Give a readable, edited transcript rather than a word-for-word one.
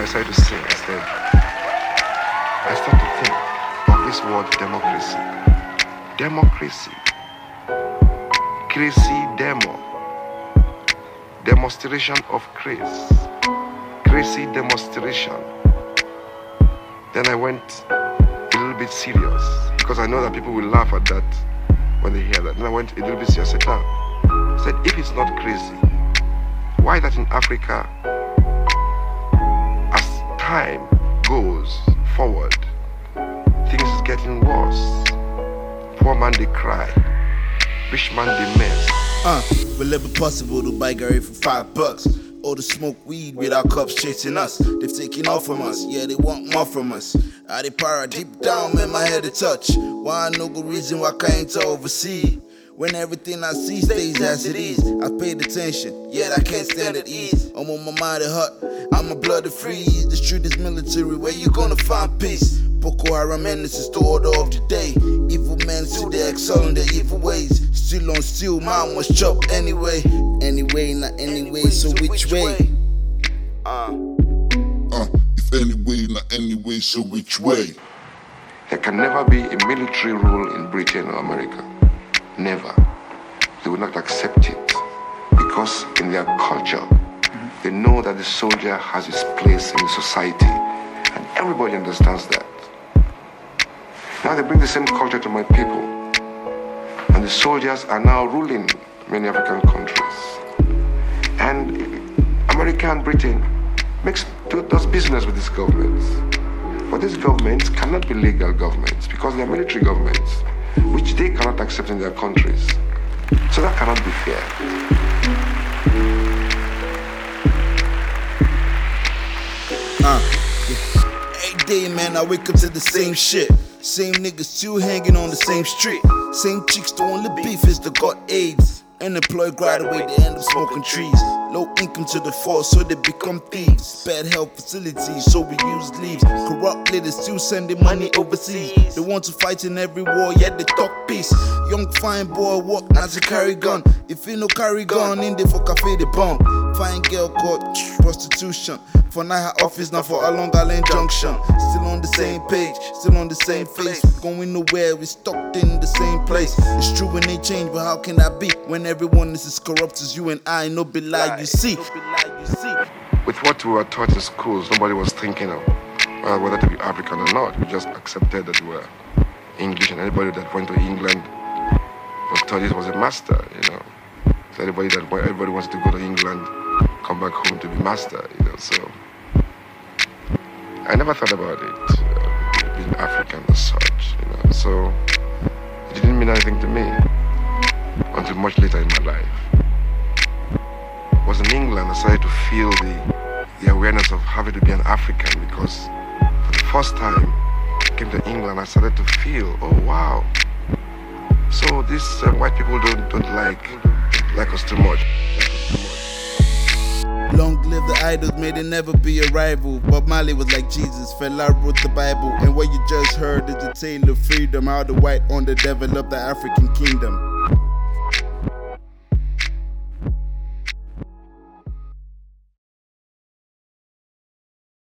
started to sing, I started to think of this word democracy. Democracy. Crazy demo. Demonstration of grace. Crazy demonstration. Then I went a little bit serious because I know that people will laugh at that when they hear that. Then I went a little bit serious. I said, if it's not crazy, why that in Africa, as time goes forward, things is getting worse. Poor man they cry, rich man they mess. Will it be possible to buy Gary for $5? Or to smoke weed without cops chasing us? They've taken off from us, yeah, they want more from us. Are they para deep down, man, my head to touch? Why no good reason why can't I oversee? When everything I see stays as it is, I paid attention, yet I can't stand at ease. I'm on my mind hot, I'm a blood to freeze. The street is military, where you gonna find peace? Boko Haram menaces the order of the day. Evil men still they excel in their evil ways. Still on steel, mine was chopped anyway. Anyway, not anyway, so which way? If anyway, not anyway, so which way? There can never be a military rule in Britain or America. Never. They will not accept it because in their culture, they know that the soldier has his place in society, and everybody understands that. Now they bring the same culture to my people, and the soldiers are now ruling many African countries. And America and Britain does business with these governments. But these governments cannot be legal governments because they are military governments, which they cannot accept in their countries. So that cannot be fair. Every day, man, I wake up to the same shit. Same niggas still hanging on the same street. Same chicks, the only beef is they got AIDS. Unemployed graduate, they end up smoking trees. Low income to the force, so they become thieves. Bad health facilities, so we use leaves. Corrupt leaders still sending money overseas. They want to fight in every war, yet they talk peace. Young fine boy walk, not to carry gun. If he no carry gun, in the for cafe they bomb. Fine girl caught prostitution. For night her office, not for a Long Island Junction. Still on the same page, still on the same face. Going nowhere, we stuck in the same place. It's true when they change, but how can that be? When everyone is as corrupt as you and I, no be lie, you see. With what we were taught in schools, nobody was thinking of whether to be African or not. We just accepted that we were English, and anybody that went to England for studies was a master, you know. So everybody wants to go to England, come back home to be master, you know. So I never thought about it, being African as such, you know. So it didn't mean anything to me until much later in my life. It was in England I started to feel the awareness of having to be an African, because for the first time I came to England, I started to feel, oh wow, so these white people don't like us too much. Long live the idols, may they never be a rival. Bob Marley was like Jesus, Fela wrote the Bible. And what you just heard is a tale of freedom, how the white underdeveloped the African kingdom.